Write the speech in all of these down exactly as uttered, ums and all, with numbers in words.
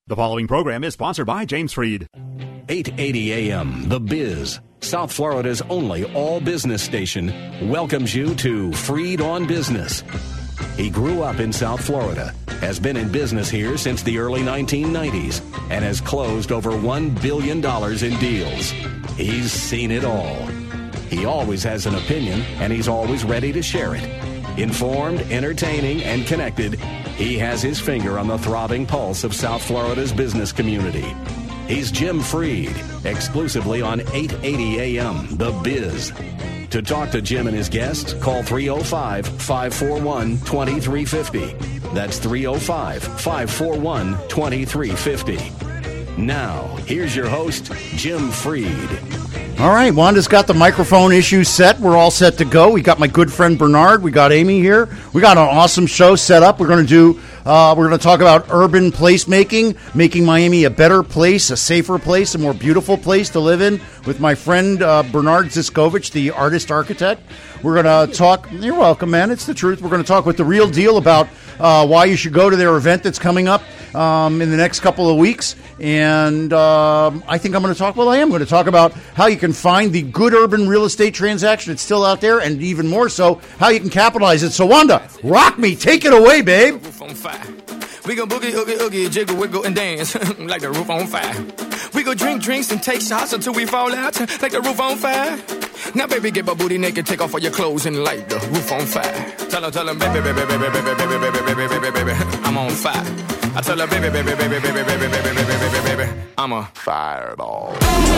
The following program is sponsored by James Freed. eight eighty A M, The Biz, South Florida's only all-business station, welcomes you to Freed on Business. He grew up in South Florida, has been in business here since the early nineteen nineties, and has closed over one billion dollars in deals. He's seen it all. He always has an opinion, and he's always ready to share it. Informed, entertaining, and connected, he has his finger on the throbbing pulse of South Florida's business community. He's Jim Freed, exclusively on eight eighty A M, The Biz. To talk to Jim and his guests, call three oh five, five four one, two three five oh. That's three oh five, five four one, two three five oh. Now, here's your host, Jim Freed. All right, Wanda's got the microphone issue set. We're all set to go. We got my good friend Bernard. We got Amy here. We got an awesome show set up. We're going to do. Uh, we're going to talk about urban placemaking, making Miami a better place, a safer place, a more beautiful place to live in. With my friend uh, Bernard Ziskovich, the artist architect. We're going to talk. You're welcome, man. It's the truth. We're going to talk with the real deal about uh, why you should go to their event that's coming up um, in the next couple of weeks. And um, I think I'm going to talk. Well, I am going to talk about how you can find the good urban real estate transaction that's still out there, and even more so, how you can capitalize it. So, Wanda, rock me. Take it away, babe. We go boogie, oogie, oogie, jiggle, wiggle, and dance like the roof on fire. We go drink drinks and take shots until we fall out like the roof on fire. Now, baby, get my booty naked, take off all your clothes and light the roof on fire. Tell her, tell her, baby, baby, baby, baby, baby, baby, baby, baby, baby, baby, I'm on fire. I tell her, baby, baby, baby, baby, baby, baby, baby, baby, baby, I'm a fireball.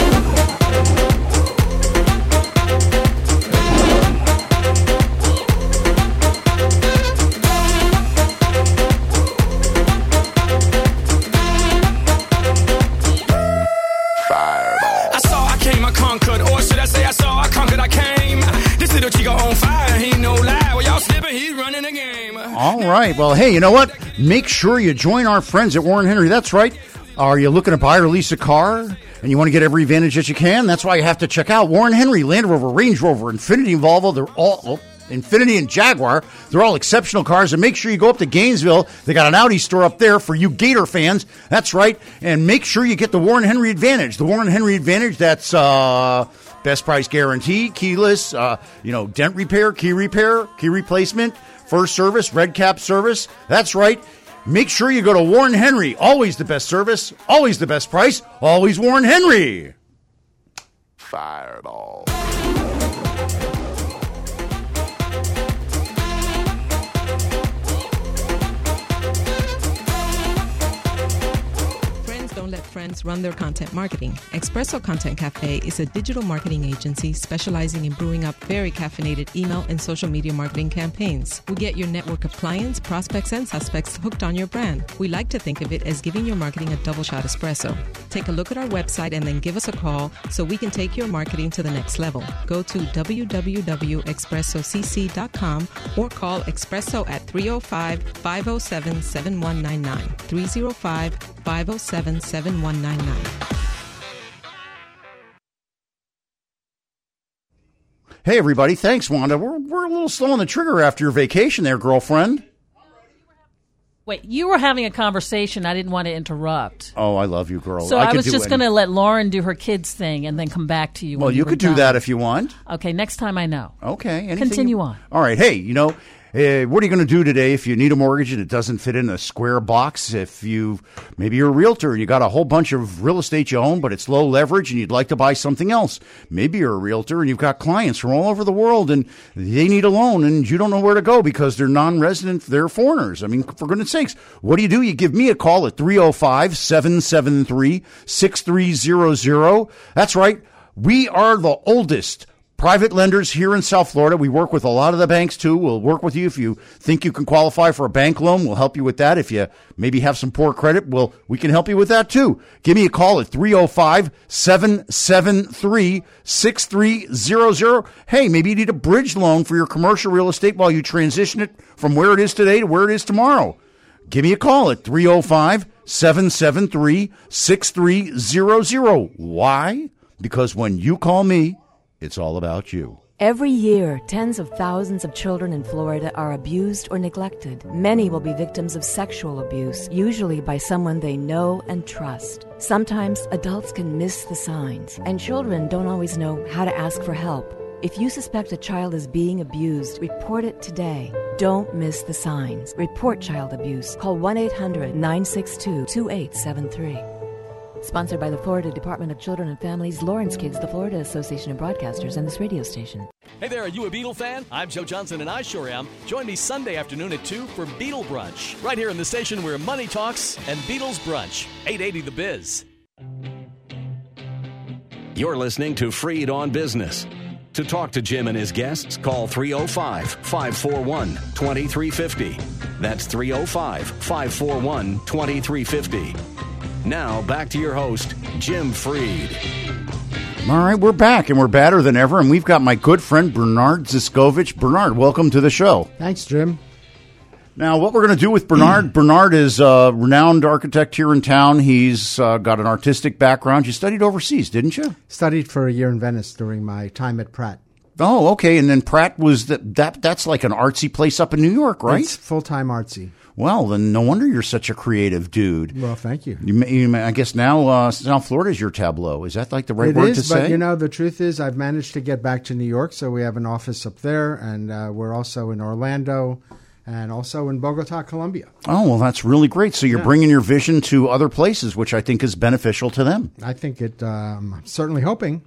Conquered, or should I say I saw I conquered, I came. This little chico on fire, he no lie. Well, y'all slipping, he's running the game. All right. Well, hey, you know what? Make sure you join our friends at Warren Henry. That's right. Are you looking to buy or lease a car and you want to get every advantage that you can? That's why you have to check out Warren Henry, Land Rover, Range Rover, Infiniti, and Volvo. They're all... Oh, Infiniti and Jaguar. They're all exceptional cars. And make sure you go up to Gainesville. They got an Audi store up there for you Gator fans. That's right. And make sure you get the Warren Henry Advantage. The Warren Henry Advantage, that's uh, best price guarantee, keyless, uh, you know, dent repair, key repair, key replacement, first service, red cap service. That's right. Make sure you go to Warren Henry. Always the best service, always the best price, always Warren Henry. Fireball. Let friends run their content marketing. Espresso Content Cafe is a digital marketing agency specializing in brewing up very caffeinated email and social media marketing campaigns. We get your network of clients, prospects, and suspects hooked on your brand. We like to think of it as giving your marketing a double shot espresso. Take a look at our website and then give us a call so we can take your marketing to the next level. Go to w w w dot espresso c c dot com or call Espresso at three oh five, five oh seven, seven one nine nine. three oh five, five oh seven, seven one nine nine. Hey, everybody. Thanks, Wanda. We're, we're a little slow on the trigger after your vacation there, girlfriend. Wait, you were having a conversation. I didn't want to interrupt. Oh, I love you, girl. So I, I was do just any- going to let Lauren do her kids thing and then come back to you. Well, when you, you could were do done. that if you want. Okay, next time I know. Okay. Anything Continue you- on. All right. Hey, you know, Uh, what are you going to do today if you need a mortgage and it doesn't fit in a square box? If you maybe you're a realtor and you got a whole bunch of real estate you own, but it's low leverage and you'd like to buy something else. Maybe you're a realtor and you've got clients from all over the world and they need a loan and you don't know where to go because they're non-resident, they're foreigners. I mean, for goodness sakes, what do you do? You give me a call at three oh five, seven seven three, six three zero zero. That's right. We are the oldest private lenders here in South Florida. We work with a lot of the banks, too. We'll work with you if you think you can qualify for a bank loan. We'll help you with that. If you maybe have some poor credit, well, we can help you with that, too. Give me a call at three oh five, seven seven three, six three zero zero. Hey, maybe you need a bridge loan for your commercial real estate while you transition it from where it is today to where it is tomorrow. Give me a call at three oh five, seven seven three, six three zero zero. Why? Because when you call me, it's all about you. Every year, tens of thousands of children in Florida are abused or neglected. Many will be victims of sexual abuse, usually by someone they know and trust. Sometimes adults can miss the signs, and children don't always know how to ask for help. If you suspect a child is being abused, report it today. Don't miss the signs. Report child abuse. Call one eight hundred nine six two two eight seven three. Sponsored by the Florida Department of Children and Families, Lawrence Kids, the Florida Association of Broadcasters, and this radio station. Hey there, are you a Beatle fan? I'm Joe Johnson, and I sure am. Join me Sunday afternoon at two for Beatle Brunch, right here in the station where money talks and Beatles brunch. eight eighty The Biz. You're listening to Freed on Business. To talk to Jim and his guests, call three oh five, five four one, two three five oh. That's three oh five, five four one, two three five oh. Now, back to your host, Jim Freed. All right, we're back, and we're badder than ever, and we've got my good friend Bernard Ziskovich. Bernard, welcome to the show. Thanks, Jim. Now, what we're going to do with Bernard, Bernard is a renowned architect here in town. He's uh, got an artistic background. You studied overseas, didn't you? Studied for a year in Venice during my time at Pratt. Oh, okay, and then Pratt was, the, that. that's like an artsy place up in New York, right? It's full-time artsy. Well, then no wonder you're such a creative dude. Well, thank you. you, you I guess now uh, South Florida is your tableau. Is that like the right it word is, to say? But, you know, the truth is I've managed to get back to New York, so we have an office up there, and uh, we're also in Orlando and also in Bogota, Colombia. Oh, well, that's really great. So you're yeah. bringing your vision to other places, which I think is beneficial to them. I think it, um, I'm certainly hoping.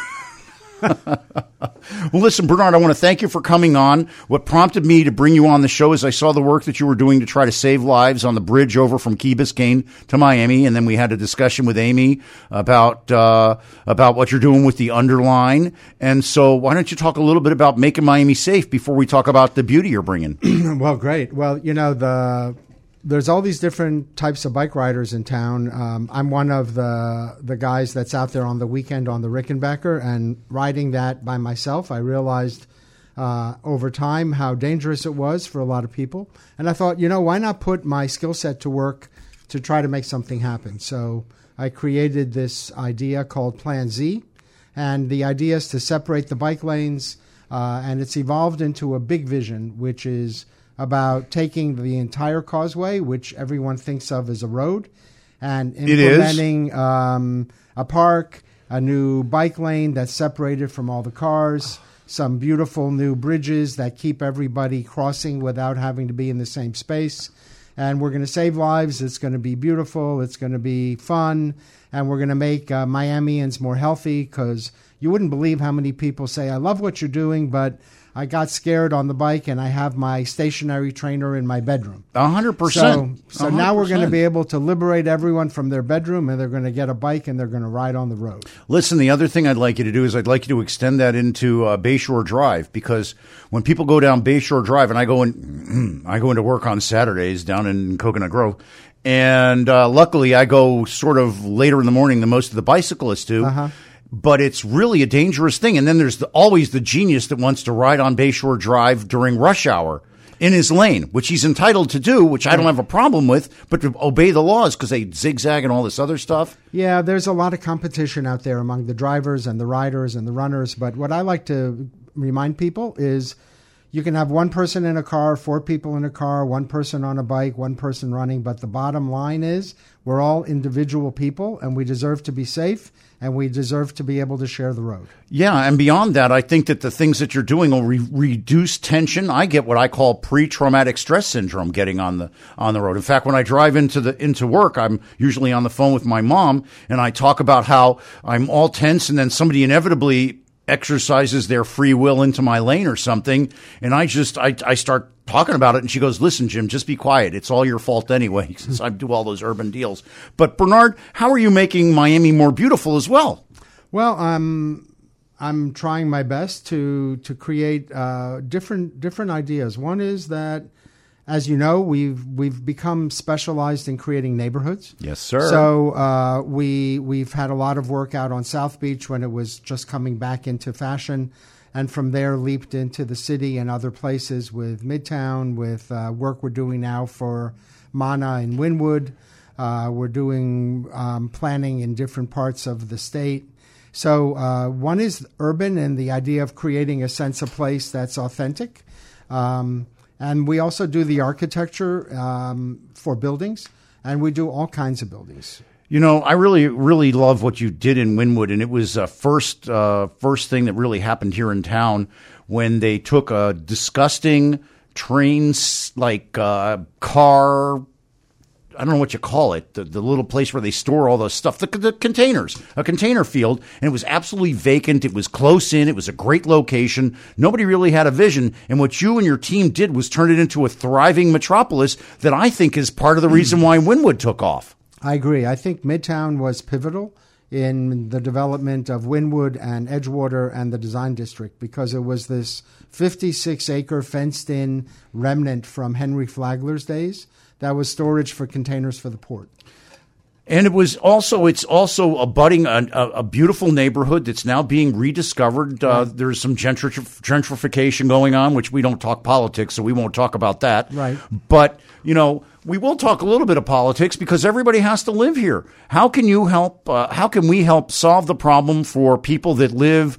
Well, listen, Bernard, I want to thank you for coming on. What prompted me to bring you on the show is I saw the work that you were doing to try to save lives on the bridge over from Key Biscayne to Miami, and then we had a discussion with Amy about uh, about what you're doing with the Underline. And so why don't you talk a little bit about making Miami safe before we talk about the beauty you're bringing? Well, great. Well, you know, the... There's all these different types of bike riders in town. Um, I'm one of the the guys that's out there on the weekend on the Rickenbacker, and riding that by myself, I realized uh, over time how dangerous it was for a lot of people. And I thought, you know, why not put my skill set to work to try to make something happen? So I created this idea called Plan Z, and the idea is to separate the bike lanes, uh, and it's evolved into a big vision, which is about taking the entire causeway, which everyone thinks of as a road, and implementing um, a park, a new bike lane that's separated from all the cars, some beautiful new bridges that keep everybody crossing without having to be in the same space. And we're going to save lives. It's going to be beautiful. It's going to be fun. And we're going to make uh, Miamians more healthy, because you wouldn't believe how many people say, I love what you're doing, but I got scared on the bike, and I have my stationary trainer in my bedroom. A hundred percent. So, so now we're going to be able to liberate everyone from their bedroom, and they're going to get a bike, and they're going to ride on the road. Listen, the other thing I'd like you to do is I'd like you to extend that into uh, Bayshore Drive, because when people go down Bayshore Drive, and I go in, I go into work on Saturdays down in Coconut Grove, and uh, luckily I go sort of later in the morning than most of the bicyclists do. Uh-huh. But it's really a dangerous thing. And then there's the, always the genius that wants to ride on Bayshore Drive during rush hour in his lane, which he's entitled to do, which I don't have a problem with, but to obey the laws because they zigzag and all this other stuff. Yeah, there's a lot of competition out there among the drivers and the riders and the runners. But what I like to remind people is you can have one person in a car, four people in a car, one person on a bike, one person running. But the bottom line is we're all individual people, and we deserve to be safe, and we deserve to be able to share the road. Yeah, and beyond that, I think that the things that you're doing will re- reduce tension. I get what I call pre-traumatic stress syndrome getting on the on the road. In fact, when I drive into the into work, I'm usually on the phone with my mom, and I talk about how I'm all tense, and then somebody inevitably exercises their free will into my lane or something, and I just I, I start talking about it, and she goes, listen, Jim, just be quiet. It's all your fault anyway, since I do all those urban deals. But Bernard, how are you making Miami more beautiful as well? Well, um, I'm trying my best to to create uh, different different ideas. One is that, as you know, we've we've become specialized in creating neighborhoods. Yes, sir. So uh, we we've had a lot of work out on South Beach when it was just coming back into fashion, and from there leaped into the city and other places with Midtown, with uh, work we're doing now for Mana and Wynwood. Uh, we're doing um, planning in different parts of the state. So uh, one is urban and the idea of creating a sense of place that's authentic. Um, and we also do the architecture um, for buildings, and we do all kinds of buildings. You know, I really, really love what you did in Wynwood, and it was uh, first, uh, first thing that really happened here in town when they took a disgusting train, like uh, car, I don't know what you call it, the, the little place where they store all the stuff, the, the containers, a container field, and it was absolutely vacant. It was close in. It was a great location. Nobody really had a vision, and what you and your team did was turn it into a thriving metropolis that I think is part of the reason why Wynwood took off. I agree. I think Midtown was pivotal in the development of Wynwood and Edgewater and the Design District because it was this fifty-six acre fenced-in remnant from Henry Flagler's days that was storage for containers for the port. And it was also, it's also abutting a, a, a beautiful neighborhood that's now being rediscovered. Uh, right. There's some gentri- gentrification going on, which we don't talk politics, so we won't talk about that. Right. But, you know, we will talk a little bit of politics because everybody has to live here. How can you help, uh, how can we help solve the problem for people that live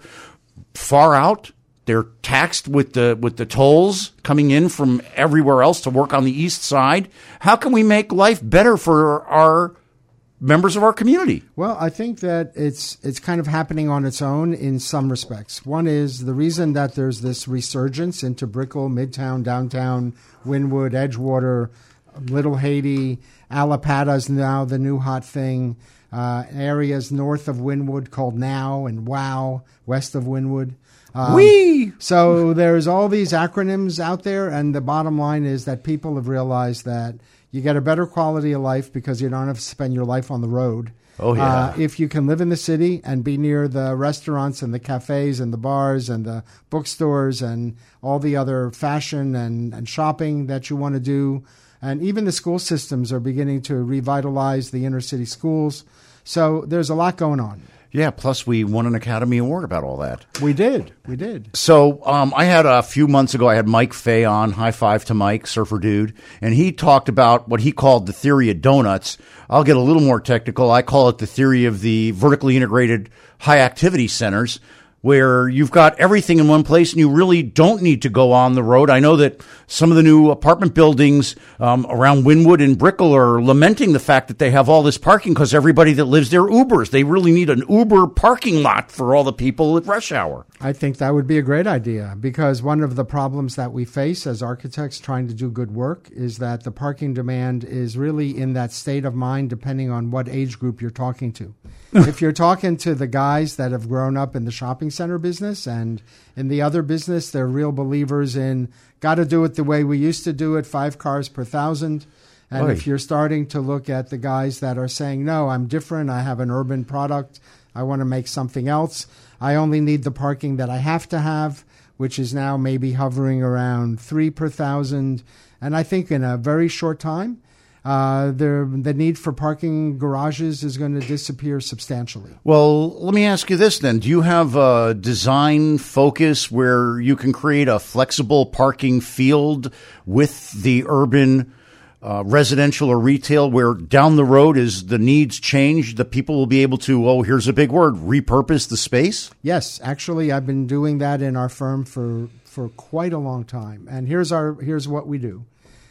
far out? They're taxed with the with the tolls coming in from everywhere else to work on the east side. How can we make life better for our members of our community? Well, I think that it's it's kind of happening on its own in some respects. One is the reason that there's this resurgence into Brickell, Midtown, Downtown, Wynwood, Edgewater, Little Haiti, Alapata's now the new hot thing. Uh, areas north of Wynwood called Now and Wow, west of Wynwood. Um, Wee! So there's all these acronyms out there, and the bottom line is that people have realized that you get a better quality of life because you don't have to spend your life on the road. Oh, yeah. Uh, if you can live in the city and be near the restaurants and the cafes and the bars and the bookstores and all the other fashion and, and shopping that you want to do, and even the school systems are beginning to revitalize the inner city schools. So there's a lot going on. Yeah, plus we won an Academy Award about all that. We did. We did. So um, I had a few months ago, I had Mike Fay on, high five to Mike, surfer dude, and he talked about what he called the theory of donuts. I'll get a little more technical. I call it the theory of the vertically integrated high activity centers, where you've got everything in one place and you really don't need to go on the road. I know that some of the new apartment buildings um, around Wynwood and Brickell are lamenting the fact that they have all this parking because everybody that lives there Ubers. They really need an Uber parking lot for all the people at rush hour. I think that would be a great idea because one of the problems that we face as architects trying to do good work is that the parking demand is really in that state of mind depending on what age group you're talking to. If you're talking to the guys that have grown up in the shopping center business and in the other business, they're real believers in got to do it the way we used to do it, five cars per thousand. And Oy. If you're starting to look at the guys that are saying, no, I'm different, I have an urban product, I want to make something else, I only need the parking that I have to have, which is now maybe hovering around three per thousand. And I think in a very short time, Uh, the the need for parking garages is going to disappear substantially. Well, let me ask you this then. Do you have a design focus where you can create a flexible parking field with the urban uh, residential or retail where down the road as the needs change, the people will be able to, oh, here's a big word, repurpose the space? Yes, actually, I've been doing that in our firm for, for quite a long time. And here's our here's what we do.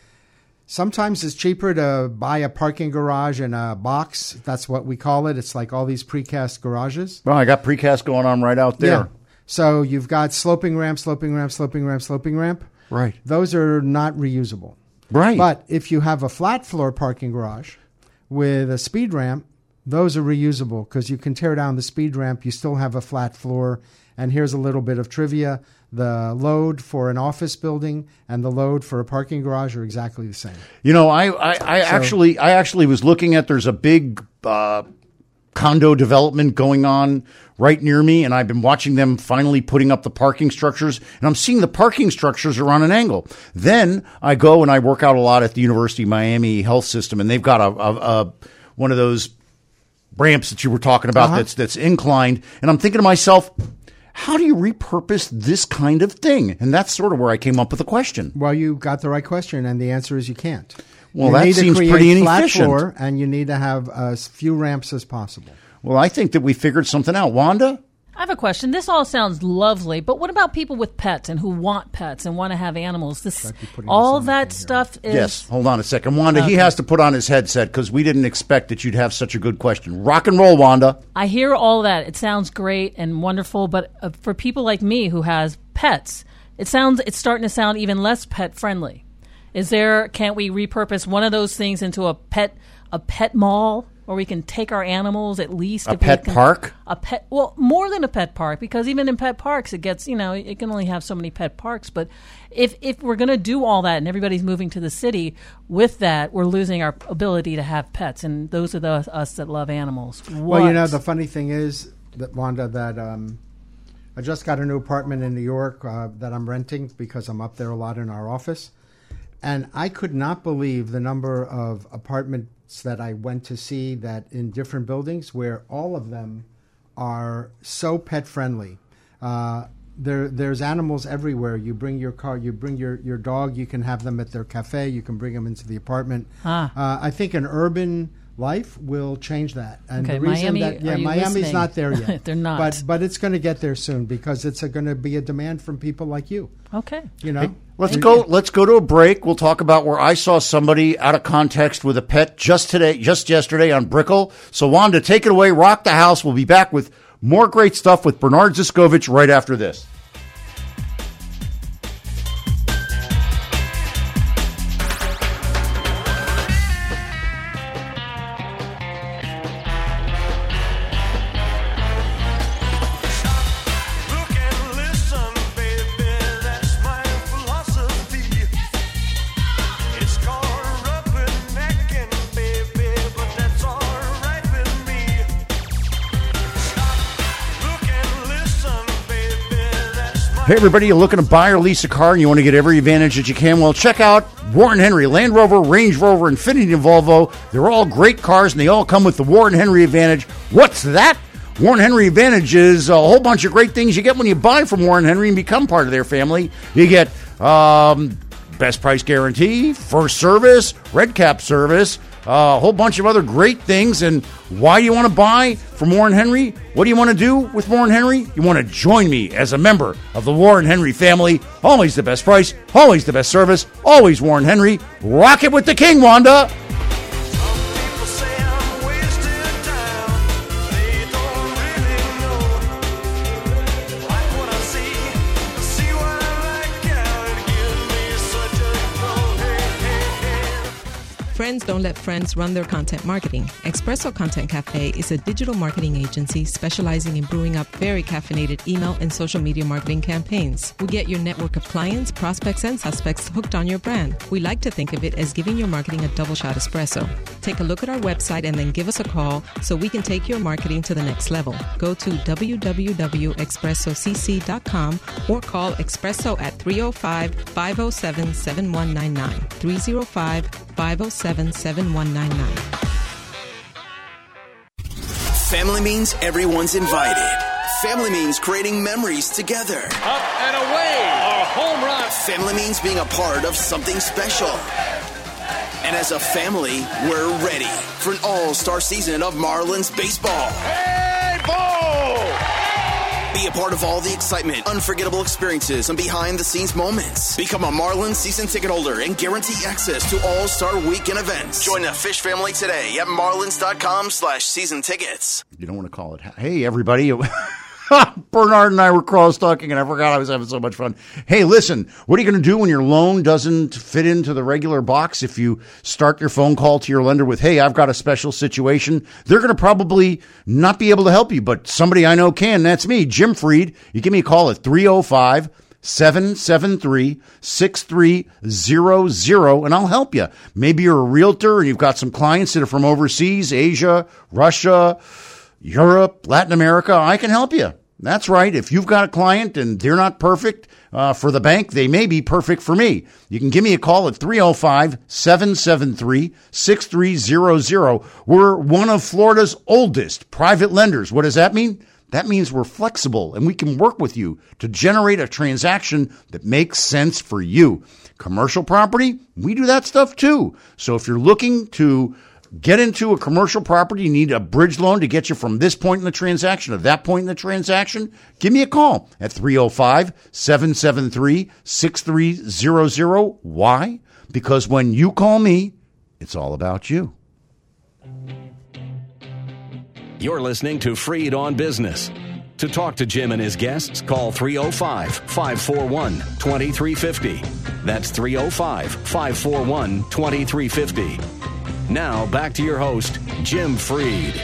Sometimes it's cheaper to buy a parking garage in a box. That's what we call it. It's like all these precast garages. Well, I got precast going on right out there. Yeah. So you've got sloping ramp, sloping ramp, sloping ramp, sloping ramp. Right. Those are not reusable. Right. But if you have a flat floor parking garage with a speed ramp, those are reusable because you can tear down the speed ramp. You still have a flat floor. And here's a little bit of trivia. The load for an office building and the load for a parking garage are exactly the same. You know, I, I, I so, actually I actually was looking at, there's a big uh, condo development going on right near me, and I've been watching them finally putting up the parking structures, and I'm seeing the parking structures are on an angle. Then I go and I work out a lot at the University of Miami Health System, and they've got a, a, a one of those ramps that you were talking about uh-huh. that's that's inclined, and I'm thinking to myself, how do you repurpose this kind of thing? And that's sort of where I came up with the question. Well, you got the right question, and the answer is you can't. Well, you that need to seems create pretty flat inefficient. floor, and you need to have as few ramps as possible. Well, I think that we figured something out. Wanda? I have a question. This all sounds lovely, but what about people with pets and who want pets and want to have animals? This all that stuff is. Yes, hold on a second. Wanda, Okay. he has to put on his headset because we didn't expect that you'd have such a good question. Rock and roll, Wanda. I hear all that. It sounds great and wonderful, but uh, for people like me who has pets, it sounds it's starting to sound even less pet friendly. Is there? Can't we repurpose one of those things into a pet a pet mall? Or we can take our animals at least. A if we pet can- park? A pet, well, more than a pet park, because even in pet parks, it gets, you know, it can only have so many pet parks. But if if we're going to do all that and everybody's moving to the city, with that, we're losing our ability to have pets. And those are the us that love animals. Well, you What? know, the funny thing is, that Wanda, that um, I just got a new apartment in New York uh, that I'm renting because I'm up there a lot in our office. And I could not believe the number of apartments that I went to see that in different buildings where all of them are so pet friendly. Uh, there, there's animals everywhere. You bring your car, you bring your, your dog, you can have them at their cafe, you can bring them into the apartment. Ah. Uh, I think an urban life will change that. And Okay, the reason Miami, that, yeah, are you Miami's listening? not there yet. They're not. But but it's going to get there soon because it's going to be a demand from people like you. Okay. You know. Let's And- go. Let's go to a break. We'll talk about where I saw somebody out of context with a pet just today, just yesterday on Brickell. So, Wanda, take it away. Rock the house. We'll be back with more great stuff with Bernard Ziskovich right after this. Hey, everybody, you're looking to buy or lease a car and you want to get every advantage that you can? Well, check out Warren Henry, Land Rover, Range Rover, Infiniti, and Volvo. They're all great cars, and they all come with the Warren Henry Advantage. What's that? Warren Henry Advantage is a whole bunch of great things you get when you buy from Warren Henry and become part of their family. You get um, best price guarantee, first service, red cap service, Uh, a whole bunch of other great things. And why do you want to buy from Warren Henry? What do you want to do with Warren Henry? You want to join me as a member of the Warren Henry family. Always the best price, always the best service, always Warren Henry. Rock it with the king, Wanda. Friends don't let friends run their content marketing. Espresso Content Cafe is a digital marketing agency specializing in brewing up very caffeinated email and social media marketing campaigns. We get your network of clients, prospects, and suspects hooked on your brand. We like to think of it as giving your marketing a double shot espresso. Take a look at our website and then give us a call so we can take your marketing to the next level. Go to w w w dot espresso c c dot com or call Espresso at three oh five, five oh seven, seven one nine nine. three oh five, five oh seven, seven one nine nine. Family means everyone's invited. Family means creating memories together. Up and away, a home run. Family means being a part of something special. And as a family, we're ready for an all-star season of Marlins baseball. Hey, ball! Be a part of all the excitement, unforgettable experiences, and behind-the-scenes moments. Become a Marlins season ticket holder and guarantee access to All-Star Weekend events. Join the Fish family today at marlins.com slash season tickets. You don't want to call it. Hey, everybody. Bernard and I were cross-talking, and I forgot I was having so much fun. Hey, listen, what are you going to do when your loan doesn't fit into the regular box? If you start your phone call to your lender with, hey, I've got a special situation, they're going to probably not be able to help you, but somebody I know can. That's me, Jim Freed. You give me a call at three oh five, seven seven three, six three zero zero, and I'll help you. Maybe you're a realtor and you've got some clients that are from overseas, Asia, Russia, Europe, Latin America. I can help you. That's right. If you've got a client and they're not perfect uh, for the bank, they may be perfect for me. You can give me a call at three oh five, seven seven three, six three zero zero. We're one of Florida's oldest private lenders. What does that mean? That means we're flexible and we can work with you to generate a transaction that makes sense for you. Commercial property, we do that stuff too. So if you're looking to get into a commercial property, you need a bridge loan to get you from this point in the transaction to that point in the transaction, give me a call at three oh five, seven seven three, six three zero zero. Why? Because when you call me, it's all about you. You're listening to Freed on Business. To talk to Jim and his guests, call three oh five, five four one, two three five oh. That's three oh five, five four one, two three five oh. Now, back to your host, Jim Freed.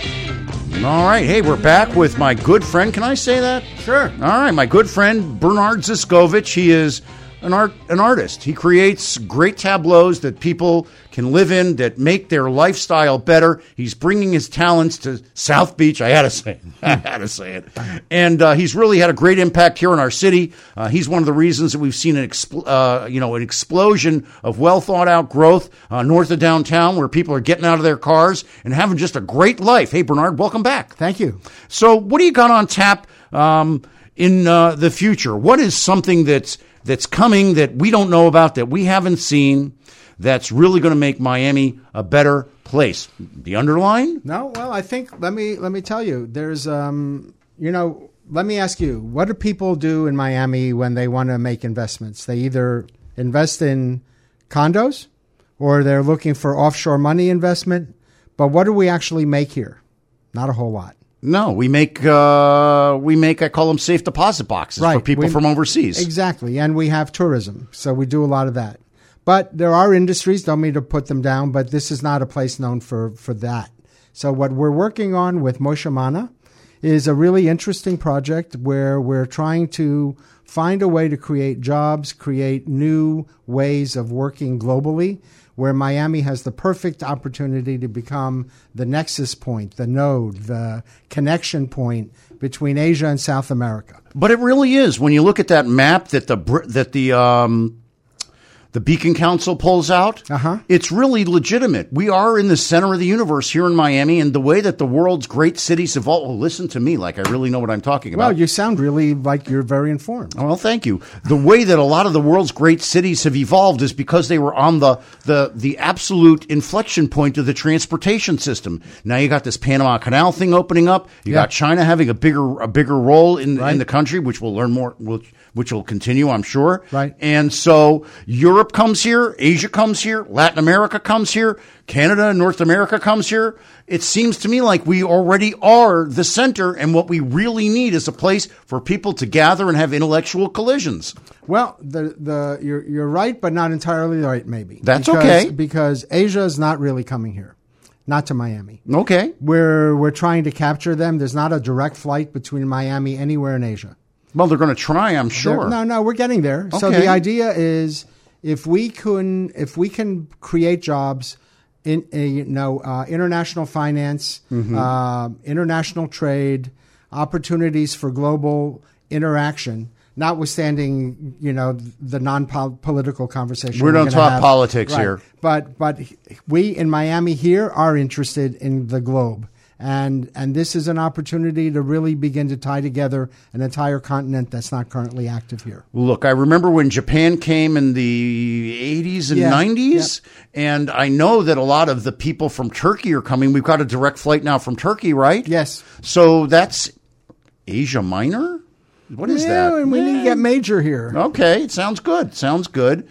All right. Hey, we're back with my good friend. Can I say that? Sure. All right. My good friend, Bernard Ziskovich. He is an art, an artist. He creates great tableaus that people can live in, that make their lifestyle better. He's bringing his talents to South Beach. I had to say it. I had to say it. And uh, he's really had a great impact here in our city. Uh, he's one of the reasons that we've seen an, expl- uh, you know, an explosion of well thought out growth uh, north of downtown, where people are getting out of their cars and having just a great life. Hey, Bernard, welcome back. Thank you. So, what do you got on tap um, in uh, the future? What is something that's that's coming that we don't know about, that we haven't seen, that's really going to make Miami a better place? The underline? No, well, I think, let me let me tell you, there's, um, you know, let me ask you, what do people do in Miami when they want to make investments? They either invest in condos or they're looking for offshore money investment. But what do we actually make here? Not a whole lot. No, we make, uh, we make, I call them safe deposit boxes right. for people we, from overseas. Exactly. And we have tourism. So we do a lot of that. But there are industries, don't mean to put them down, but this is not a place known for, for that. So what we're working on with Moshe Mana is a really interesting project where we're trying to find a way to create jobs, create new ways of working globally, where Miami has the perfect opportunity to become the nexus point, the node, the connection point between Asia and South America. But it really is. When you look at that map that the that the um, the Beacon Council pulls out, uh-huh. it's really legitimate. We are in the center of the universe here in Miami, and the way that the world's great cities have all, well, listen to me like I really know what I'm talking about. Well, you sound really like you're very informed. Well, thank you. The way that a lot of the world's great cities have evolved is because they were on the, the, the absolute inflection point of the transportation system. Now you got this Panama Canal thing opening up. You yeah. got China having a bigger a bigger role in, right. in the country, which we'll learn more, which, which will continue, I'm sure. Right. And so Europe comes here, Asia comes here, Latin America comes here, Canada and North America comes here. It seems to me like we already are the center, and what we really need is a place for people to gather and have intellectual collisions. Well, the the you're you're right, but not entirely right. Maybe that's because, okay because Asia is not really coming here, not to Miami. Okay, we're we're trying to capture them. There's not a direct flight between Miami anywhere in Asia. Well, they're going to try, I'm sure. They're, no, no, we're getting there. Okay. So the idea is, if we can if we can create jobs in uh, you know uh, international finance, mm-hmm. uh, international trade, opportunities for global interaction. Notwithstanding, you know, the non-political conversation. We don't talk have. politics right. here. But but we in Miami here are interested in the globe. And and this is an opportunity to really begin to tie together an entire continent that's not currently active here. Look, I remember when Japan came in the eighties and yeah. nineties, yeah. and I know that a lot of the people from Turkey are coming. We've got a direct flight now from Turkey, right? Yes. So that's Asia Minor? What is yeah, that? And we yeah. need to get major here. Okay, it sounds good. Sounds good.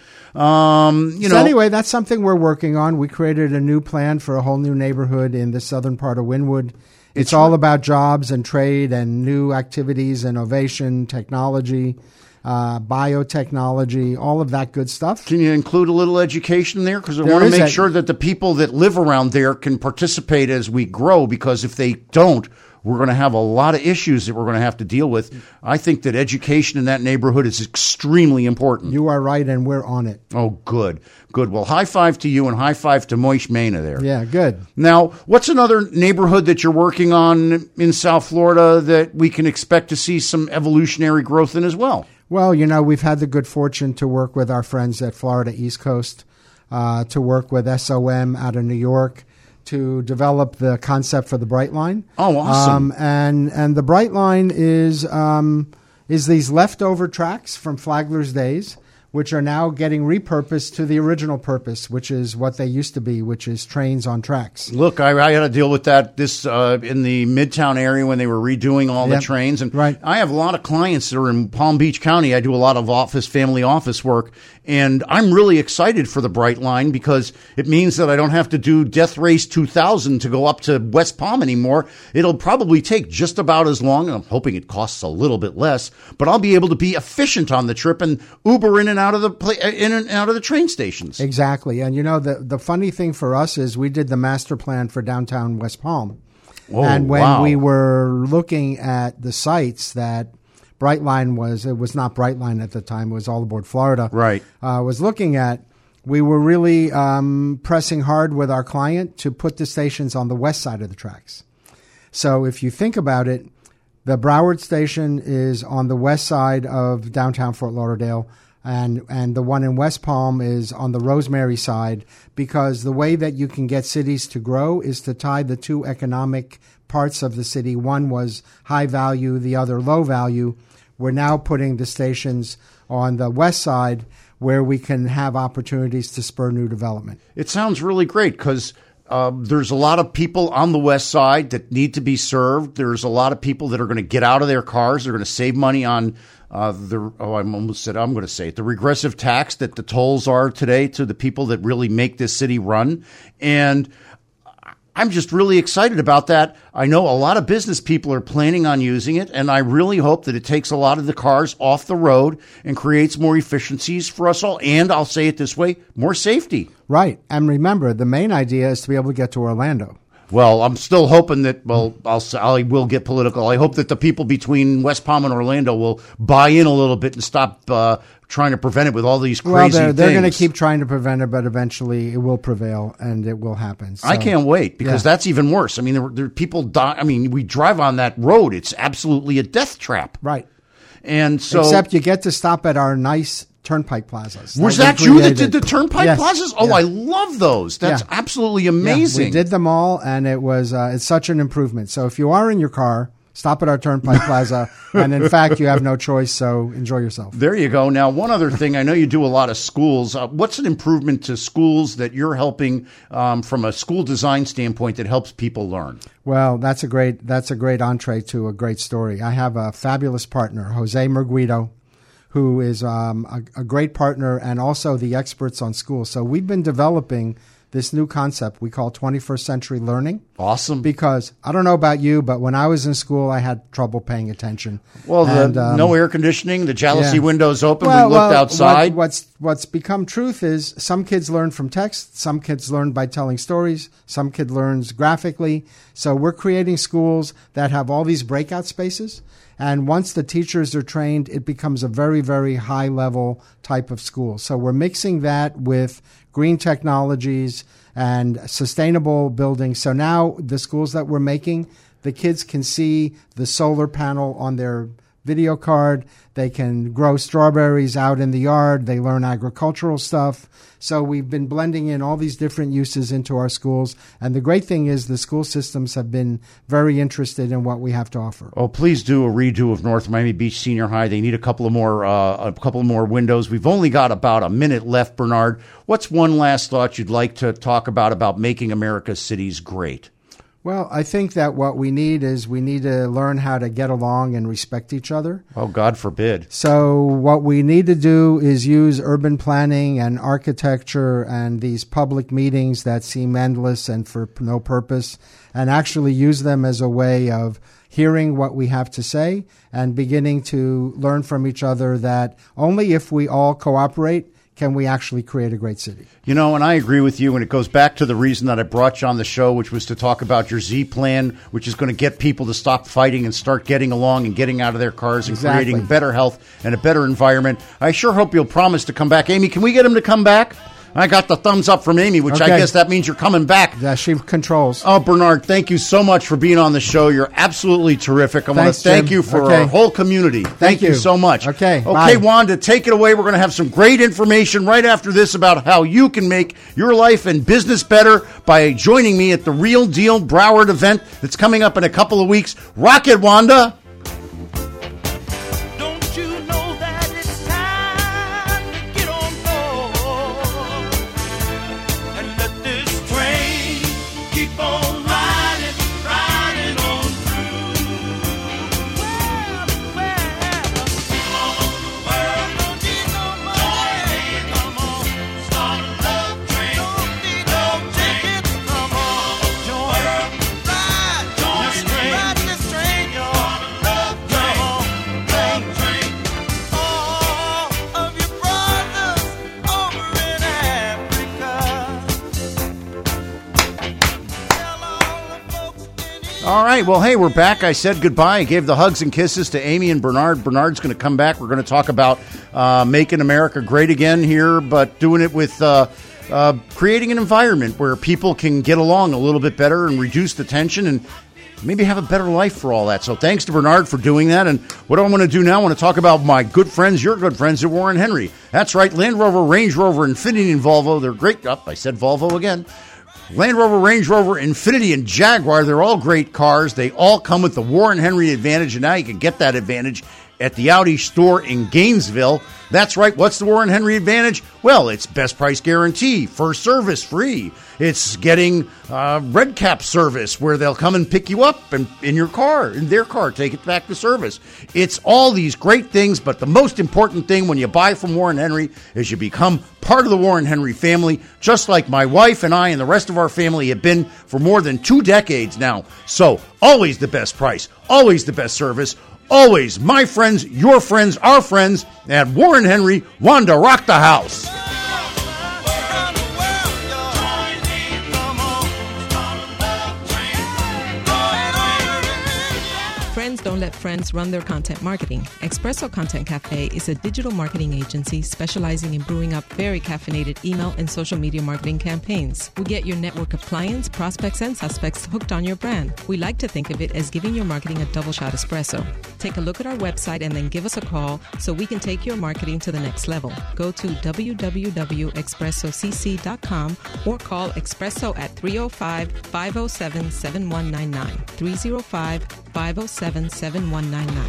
Um, you so know. anyway, that's something we're working on. We created a new plan for a whole new neighborhood in the southern part of Wynwood. It's, it's all right. about jobs and trade and new activities, innovation, technology, uh, biotechnology, all of that good stuff. Can you include a little education there? Because I There want to is make ed- sure that the people that live around there can participate as we grow, because if they don't, we're going to have a lot of issues that we're going to have to deal with. I think that education in that neighborhood is extremely important. You are right, and we're on it. Oh, good. Good. Well, high five to you and high five to Moish Mena there. Yeah, good. Now, what's another neighborhood that you're working on in South Florida that we can expect to see some evolutionary growth in as well? Well, you know, we've had the good fortune to work with our friends at Florida East Coast, uh, to work with S O M out of New York, to develop the concept for the Brightline. Oh, awesome! Um, and and the Brightline is um, is these leftover tracks from Flagler's days, which are now getting repurposed to the original purpose, which is what they used to be, which is trains on tracks. Look, I, I had to deal with that this uh, in the Midtown area when they were redoing all Yep. the trains. And Right. I have a lot of clients that are in Palm Beach County. I do a lot of office, family office work, and I'm really excited for the Brightline because it means that I don't have to do Death Race two thousand to go up to West Palm anymore. It'll probably take just about as long, and I'm hoping it costs a little bit less, but I'll be able to be efficient on the trip and Uber in and out of the pla- in and out of the train stations. Exactly. And you know, the, the funny thing for us is we did the master plan for downtown West Palm. Oh, and when wow. we were looking at the sites that Brightline was, it was not Brightline at the time, it was All Aboard Florida. Right. Uh, was looking at, we were really um, pressing hard with our client to put the stations on the west side of the tracks. So if you think about it, the Broward station is on the west side of downtown Fort Lauderdale, and and the one in West Palm is on the Rosemary side, because the way that you can get cities to grow is to tie the two economic parts of the city. One was high value, the other low value. We're now putting the stations on the west side where we can have opportunities to spur new development. It sounds really great because uh, there's a lot of people on the west side that need to be served. There's a lot of people that are going to get out of their cars. They're going to save money on uh, the, oh, I'm almost said, I'm going to say it, the regressive tax that the tolls are today to the people that really make this city run. And I'm just really excited about that. I know a lot of business people are planning on using it, and I really hope that it takes a lot of the cars off the road and creates more efficiencies for us all. And I'll say it this way, more safety. Right. And remember, the main idea is to be able to get to Orlando. Well, I'm still hoping that, well, I'll, I will get political. I hope that the people between West Palm and Orlando will buy in a little bit and stop uh, trying to prevent it with all these crazy well, they're, things. They're going to keep trying to prevent it, but eventually it will prevail and it will happen. So, I can't wait because yeah. that's even worse. I mean, there, there people die. I mean, we drive on that road. It's absolutely a death trap. Right. And so, except you get to stop at our nice turnpike plazas. Was that that you that did the turnpike yes. plazas? Oh, yeah. I love those. That's yeah. absolutely amazing. Yeah, we did them all, and it was uh, it's such an improvement. So if you are in your car, stop at our turnpike plaza, and in fact, you have no choice. So enjoy yourself. There you go. Now, one other thing. I know you do a lot of schools. Uh, what's an improvement to schools that you're helping um, from a school design standpoint that helps people learn? Well, that's a great that's a great entree to a great story. I have a fabulous partner, Jose Merguido, who is um, a, a great partner and also the experts on schools. So we've been developing this new concept we call twenty-first century learning. Awesome. Because I don't know about you, but when I was in school, I had trouble paying attention. Well, and, the, um, no air conditioning, the jalousie yeah. windows open, well, we looked well, outside. What, what's what's become truth is some kids learn from text, some kids learn by telling stories, some kid learns graphically. So we're creating schools that have all these breakout spaces. And once the teachers are trained, it becomes a very, very high level type of school. So we're mixing that with green technologies and sustainable buildings. So now the schools that we're making, the kids can see the solar panel on their video card. They can grow strawberries out in the yard. They learn agricultural stuff. So we've been blending in all these different uses into our schools. And the great thing is the school systems have been very interested in what we have to offer. Oh, please do a redo of North Miami Beach Senior High. They need a couple of more, uh, a couple of more windows. We've only got about a minute left, Bernard. What's one last thought you'd like to talk about about making America's cities great? Well, I think that what we need is we need to learn how to get along and respect each other. Oh, God forbid. So what we need to do is use urban planning and architecture and these public meetings that seem endless and for no purpose, and actually use them as a way of hearing what we have to say and beginning to learn from each other that only if we all cooperate can we actually create a great city. You know, and I agree with you, and it goes back to the reason that I brought you on the show, which was to talk about your Z plan, which is going to get people to stop fighting and start getting along and getting out of their cars and Exactly. creating better health and a better environment. I sure hope you'll promise to come back. Amy, can we get him to come back? I got the thumbs up from Amy, which Okay. I guess that means you're coming back. Yeah, she controls. Oh, Bernard, thank you so much for being on the show. You're absolutely terrific. I want to Thanks, thank Jim. you for Okay. our whole community. Thank, Thank you. you. so much. Okay, Okay, bye. Wanda, take it away. We're going to have some great information right after this about how you can make your life and business better by joining me at the Real Deal Broward event that's coming up in a couple of weeks. Rock it, Wanda. Don't you know that it's time to get on board and let this train keep on riding, riding on through. Well, well, all over the world, don't need no money. Come on, start a love train. Don't need no tickets. Come on, join, ride, join this train, ride this train, y'all. Love train, love train. All of your brothers over in Africa. Tell all the folks in All right. Well, hey, we're back. I said goodbye. I gave the hugs and kisses to Amy and Bernard. Bernard's going to come back. We're going to talk about uh, making America great again here, but doing it with uh, uh, creating an environment where people can get along a little bit better and reduce the tension and maybe have a better life for all that. So thanks to Bernard for doing that. And what I want to do now, I want to talk about my good friends, your good friends at Warren Henry. That's right, Land Rover, Range Rover, Infiniti, and Volvo. They're great. Oh, I said Volvo again. Land Rover, Range Rover, Infiniti, and Jaguar, they're all great cars. They all come with the Warren Henry advantage, and now you can get that advantage at the Audi store in Gainesville. That's right. What's the Warren Henry advantage? Well, it's best price guarantee, first service free. It's getting uh, red cap service where they'll come and pick you up and in your car, in their car, take it back to service. It's all these great things, but the most important thing when you buy from Warren Henry is you become part of the Warren Henry family, just like my wife and I and the rest of our family have been for more than two decades now. So always the best price, always the best service, always my friends, your friends, our friends at Warren Henry. Wanda, rock the house. Friends don't let friends run their content marketing. Espresso Content Cafe is a digital marketing agency specializing in brewing up very caffeinated email and social media marketing campaigns. We get your network of clients, prospects, and suspects hooked on your brand. We like to think of it as giving your marketing a double shot espresso. Take a look at our website and then give us a call so we can take your marketing to the next level. Go to w w w dot espresso c c dot com or call Espresso at three oh five, five oh seven, seven one nine nine. three oh five, five oh seven, seven one nine nine.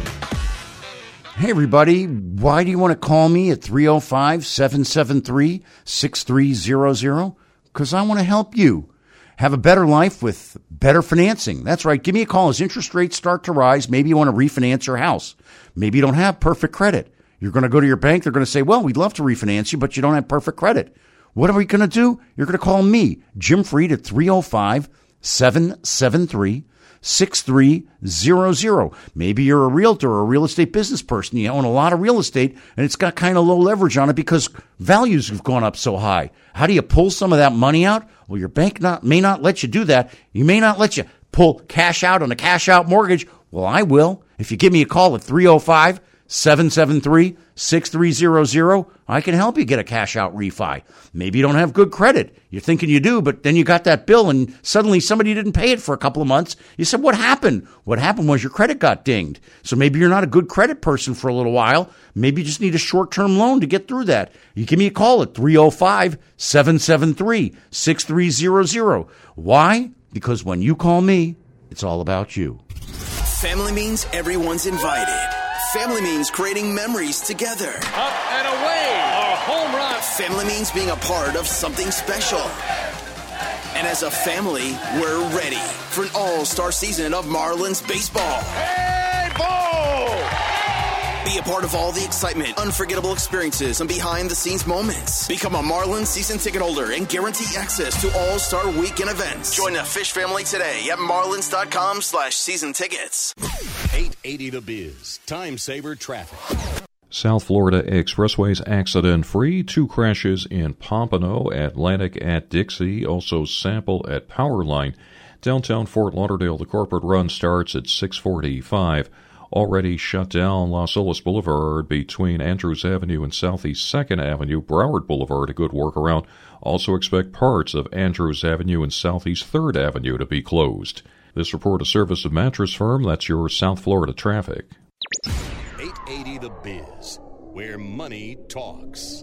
Hey, everybody. Why do you want to call me at three oh five, seven seven three, six three zero zero? Because I want to help you have a better life with better financing. That's right. Give me a call as interest rates start to rise. Maybe you want to refinance your house. Maybe you don't have perfect credit. You're going to go to your bank. They're going to say, well, we'd love to refinance you, but you don't have perfect credit. What are we going to do? You're going to call me, Jim Freed, at three oh five, seven seven three, six three zero zero. Maybe you're a realtor or a real estate business person. You own a lot of real estate and it's got kind of low leverage on it because values have gone up so high. How do you pull some of that money out? Well, your bank not may not let you do that. You may not let you pull cash out on a cash out mortgage. Well, I will. If you give me a call at three oh five, seven seven three, six three zero zero, I can help you get a cash out refi. Maybe you don't have good credit. You're thinking you do, but then you got that bill and suddenly somebody didn't pay it for a couple of months. You said, what happened? What happened was your credit got dinged. So maybe you're not a good credit person for a little while. Maybe you just need a short-term loan to get through that. You give me a call at three oh five, seven seven three, six three zero zero. Why? Because when you call me, it's all about you. Family means everyone's invited. Family means creating memories together. Up and away, a home run. Family means being a part of something special. And as a family, we're ready for an all-star season of Marlins baseball. Hey, ball! Be a part of all the excitement, unforgettable experiences, and behind-the-scenes moments. Become a Marlins season ticket holder and guarantee access to all-star weekend events. Join the Fish family today at marlins.com slash season tickets. eight eighty The Biz, time saver traffic. South Florida Expressways accident-free. Two crashes in Pompano, Atlantic at Dixie, also Sample at Powerline. Downtown Fort Lauderdale, the corporate run starts at six forty-five. already shut down Las Olas Boulevard between Andrews Avenue and Southeast second Avenue. Broward Boulevard, a good workaround. Also expect parts of Andrews Avenue and Southeast third Avenue to be closed. This report, a service of Mattress Firm. That's your South Florida traffic. eight eighty The Biz, where money talks.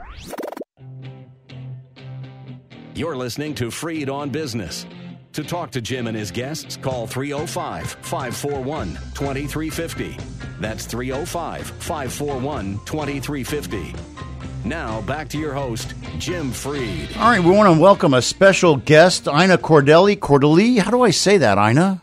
You're listening to Freed on Business. To talk to Jim and his guests, call three oh five, five four one, two three five oh. That's three oh five, five four one, two three five oh. Now, back to your host, Jim Freed. All right, we want to welcome a special guest, Ina Cordelli. Cordelli? How do I say that, Ina?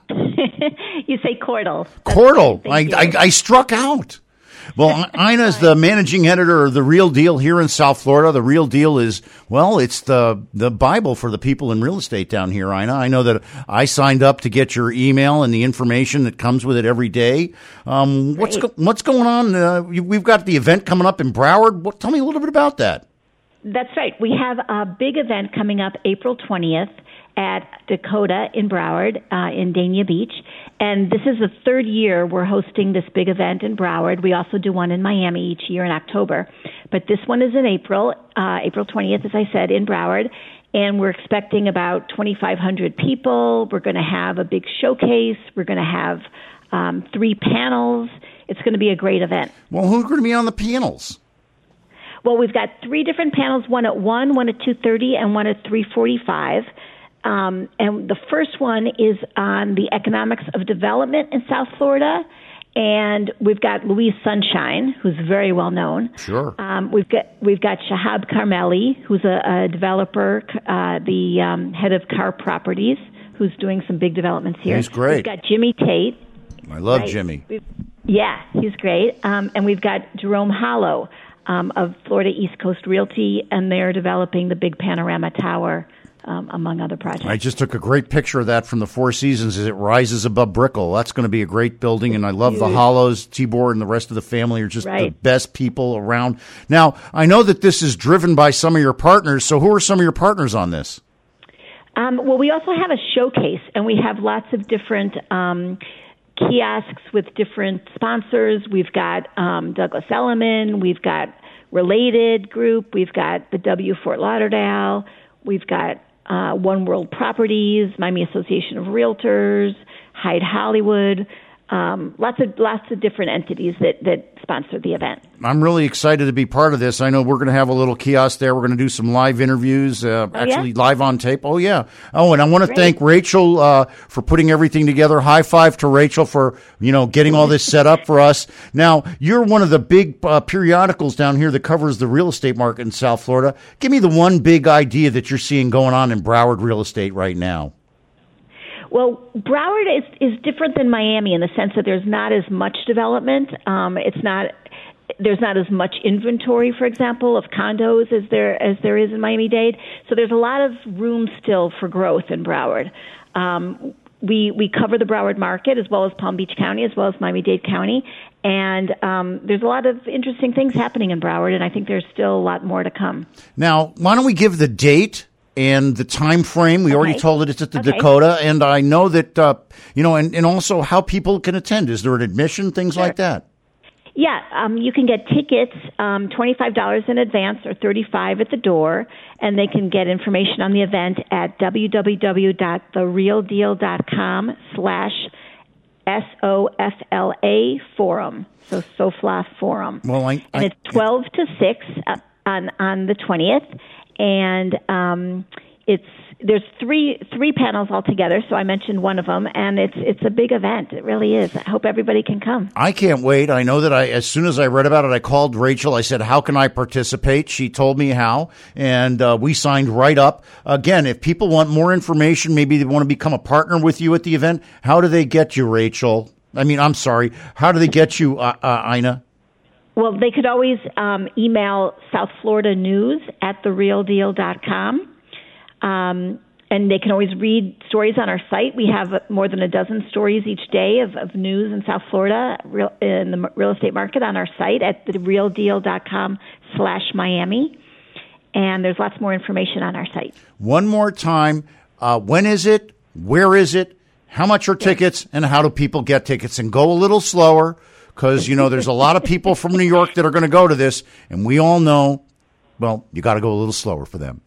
You say Cordell. Cordell. I, I, I struck out. Well, Ina is the managing editor of The Real Deal here in South Florida. The Real Deal is, well, it's the the Bible for the people in real estate down here, Ina. I know that I signed up to get your email and the information that comes with it every day. Um, what's go, what's going on? Uh, we've got the event coming up in Broward. What, tell me a little bit about that. That's right. We have a big event coming up April twentieth at Dakota in Broward, uh, in Dania Beach. And this is the third year we're hosting this big event in Broward. We also do one in Miami each year in October. But this one is in April, uh, April twentieth, as I said, in Broward. And we're expecting about twenty-five hundred people. We're going to have a big showcase. We're going to have um, three panels. It's going to be a great event. Well, who's going to be on the panels? Well, we've got three different panels, one at one, one at two thirty, and one at three forty-five. Um, and the first one is on the economics of development in South Florida. And we've got Louise Sunshine, who's very well known. Sure. Um, we've got we've got Shahab Carmeli, who's a, a developer, uh, the um, head of Carr Properties, who's doing some big developments here. He's great. We've got Jimmy Tate. I love right? Jimmy. We've, yeah, he's great. Um, and we've got Jerome Hollow um, of Florida East Coast Realty, and they're developing the big Panorama Tower, Um, among other projects. I just took a great picture of that from the Four Seasons as it rises above Brickell. That's going to be a great building, and I love the Hollows. Tibor and the rest of the family are just right. the best people around. Now, I know that this is driven by some of your partners, so who are some of your partners on this? Um, well, we also have a showcase, and we have lots of different um, kiosks with different sponsors. We've got um, Douglas Elliman. We've got Related Group. We've got the W Fort Lauderdale. We've got Uh, One World Properties, Miami Association of Realtors, Hyde Hollywood, um, lots of lots of different entities that, that sponsor the event. I'm really excited to be part of this. I know we're going to have a little kiosk there. We're going to do some live interviews, uh, oh, actually yeah? live on tape. Oh, yeah. Oh, and I want to Great. thank Rachel uh, for putting everything together. High five to Rachel for, you know, getting all this set up for us. Now, you're one of the big uh, periodicals down here that covers the real estate market in South Florida. Give me the one big idea that you're seeing going on in Broward real estate right now. Well, Broward is, is different than Miami in the sense that there's not as much development. Um, it's not there's not as much inventory, for example, of condos as there as there is in Miami-Dade. So there's a lot of room still for growth in Broward. Um, we we cover the Broward market as well as Palm Beach County as well as Miami-Dade County, and um, there's a lot of interesting things happening in Broward, and I think there's still a lot more to come. Now, why don't we give the date and the time frame? We okay. already told it it's at the okay. Dakota, and I know that, uh, you know, and, and also how people can attend. Is there an admission, things sure. like that? Yeah, um, you can get tickets, um, twenty-five dollars in advance or thirty-five dollars at the door, and they can get information on the event at www.therealdeal.com slash S O F L A forum, so SOFLA forum. Well, I, and I, it's twelve to six uh, on, on the twentieth. And um, it's there's three three panels altogether. So I mentioned one of them, and it's it's a big event. It really is. I hope everybody can come. I can't wait. I know that I as soon as I read about it, I called Rachel. I said, "How can I participate?" She told me how, and uh, we signed right up. Again, if people want more information, maybe they want to become a partner with you at the event. How do they get you, Rachel? I mean, I'm sorry. How do they get you, uh, uh, Ina? Well, they could always um, email South Florida News at the real deal dot com, um, and they can always read stories on our site. We have more than a dozen stories each day of, of news in South Florida real, in the real estate market on our site at the real deal dot com slash Miami, and there's lots more information on our site. One more time, uh, when is it? Where is it? how much are tickets and how do people get tickets? And go a little slower because, you know, there's a lot of people from New York that are going to go to this. And we all know, well, you got to go a little slower for them.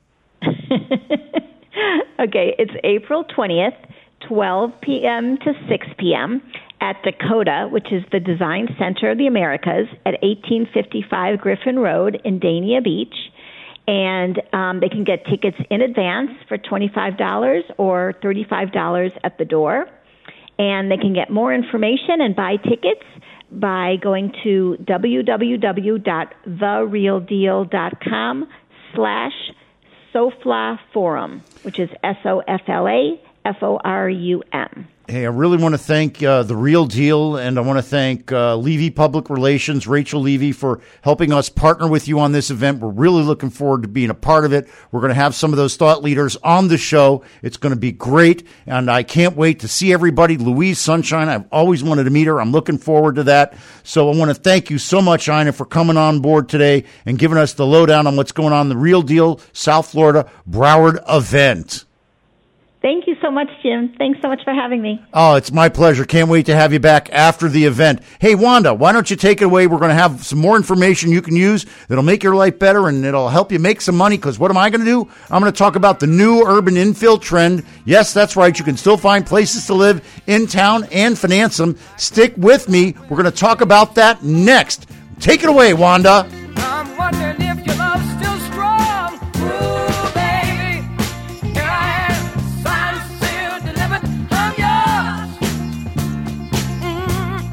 Okay, it's April twentieth, twelve p.m. to six p.m. at Dakota, which is the Design Center of the Americas at eighteen fifty-five Griffin Road in Dania Beach. And um, they can get tickets in advance for twenty-five dollars or thirty-five dollars at the door. And they can get more information and buy tickets by going to www.therealdeal.com slash SOFLA Forum, which is S O F L A F O R U M. Hey, I really want to thank uh, The Real Deal, and I want to thank uh, Levy Public Relations, Rachel Levy, for helping us partner with you on this event. We're really looking forward to being a part of it. We're going to have some of those thought leaders on the show. It's going to be great, and I can't wait to see everybody. Louise Sunshine, I've always wanted to meet her. I'm looking forward to that. So I want to thank you so much, Ina, for coming on board today and giving us the lowdown on what's going on in The Real Deal South Florida Broward event. Thank you so much, Jim. Thanks so much for having me. Oh, it's my pleasure. Can't wait to have you back after the event. Hey, Wanda, why don't you take it away? We're going to have some more information you can use that'll make your life better and it'll help you make some money, because what am I going to do? I'm going to talk about the new urban infill trend. Yes, that's right. You can still find places to live in town and finance them. Stick with me. We're going to talk about that next. Take it away, Wanda. I'm wondering if your love's still strong. Ooh, baby, here I am, signed, sealed, delivered, I'm yours. Mm.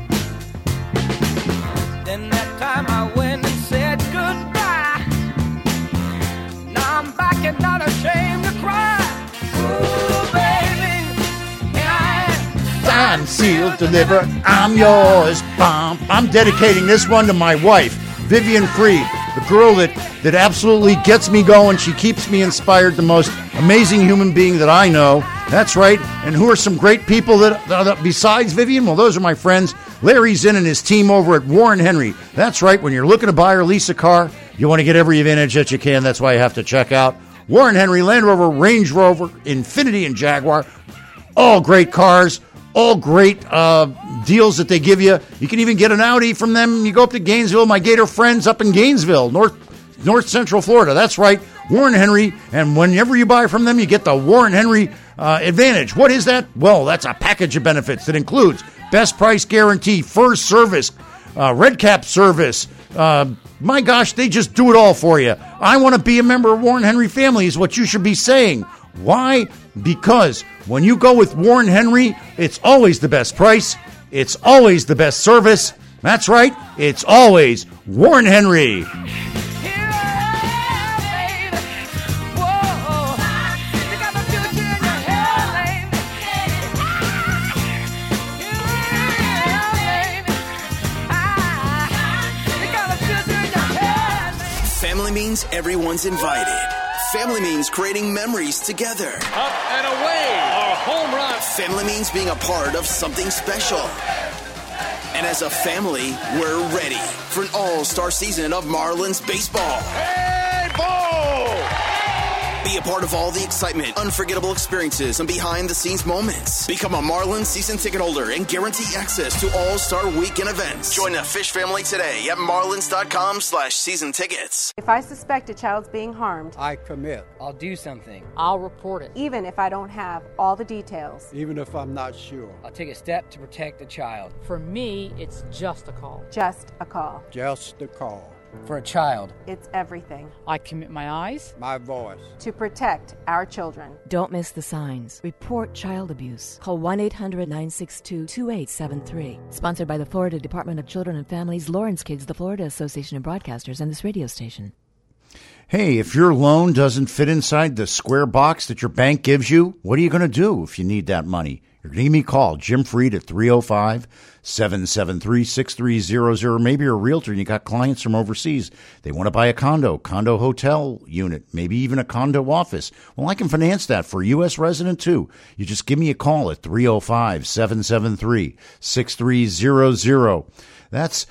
Then that time I went and said goodbye. Now I'm back and not ashamed to cry. Ooh, baby, here I am. Signed, sealed, delivered, I'm yours. Bum. I'm dedicating this one to my wife, Vivian Freed, the girl that, that absolutely gets me going. She keeps me inspired, the most amazing human being that I know. That's right. And who are some great people that, that besides Vivian? Well, those are my friends, Larry Zinn and his team over at Warren Henry. That's right. When you're looking to buy or lease a car, you want to get every advantage that you can. That's why you have to check out Warren Henry, Land Rover, Range Rover, Infiniti, and Jaguar. All great cars. All great uh, deals that they give you. You can even get an Audi from them. You go up to Gainesville, my Gator friends up in Gainesville, North North Central Florida. That's right, Warren Henry. And whenever you buy from them, you get the Warren Henry uh, Advantage. What is that? Well, that's a package of benefits that includes best price guarantee, first service, uh, red cap service. Uh, my gosh, they just do it all for you. I want to be a member of Warren Henry family is what you should be saying. Why? Because when you go with Warren Henry, it's always the best price. It's always the best service. That's right. It's always Warren Henry. Family means everyone's invited. Family means creating memories together. Up and away, a home run. Family means being a part of something special. And as a family, we're ready for an all-star season of Marlins baseball. Hey, ball! Be a part of all the excitement, unforgettable experiences, and behind-the-scenes moments. Become a Marlins season ticket holder and guarantee access to all-star weekend events. Join the Fish family today at marlins.com slash season tickets. If I suspect a child's being harmed, I commit. I'll do something. I'll report it. Even if I don't have all the details. Even if I'm not sure. I'll take a step to protect the child. For me, it's just a call. Just a call. Just a call. For a child, it's everything. I commit my eyes, my voice, to protect our children. Don't miss the signs. Report child abuse. Call one eight hundred nine six two two eight seven three. Sponsored by the Florida Department of Children and Families, Lawrence Kids, the Florida Association of Broadcasters, and this radio station. Hey, if your loan doesn't fit inside the square box that your bank gives you, what are you going to do if you need that money? You're going to give me a call, Jim Freed at three oh five, seven seven three, six three zero zero. Maybe you're a realtor and you got clients from overseas. They want to buy a condo, condo hotel unit, maybe even a condo office. Well, I can finance that for a U S resident too. You just give me a call at three oh five, seven seven three, six three zero zero. That's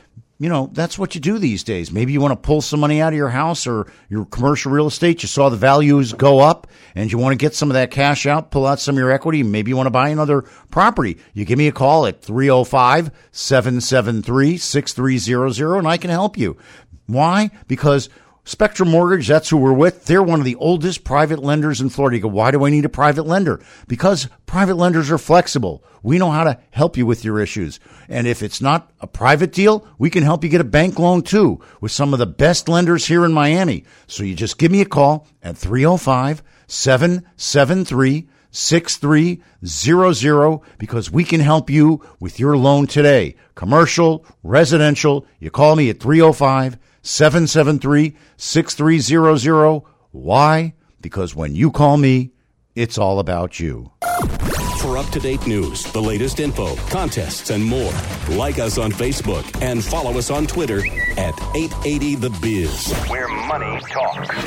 you know, that's what you do these days. Maybe you want to pull some money out of your house or your commercial real estate. You saw the values go up and you want to get some of that cash out, pull out some of your equity. Maybe you want to buy another property. You give me a call at three oh five, seven seven three, six three zero zero and I can help you. Why? Because Spectrum Mortgage, that's who we're with. They're one of the oldest private lenders in Florida. You go, why do I need a private lender? Because private lenders are flexible. We know how to help you with your issues. And if it's not a private deal, we can help you get a bank loan too with some of the best lenders here in Miami. So you just give me a call at three oh five, seven seven three, six three zero zero because we can help you with your loan today. Commercial, residential, you call me at three oh five, seven seven three, six three zero zero. Why? Because when you call me, it's all about you. For up-to-date news, the latest info, contests, and more, like us on Facebook and follow us on Twitter at eight eighty The Biz. Where money talks.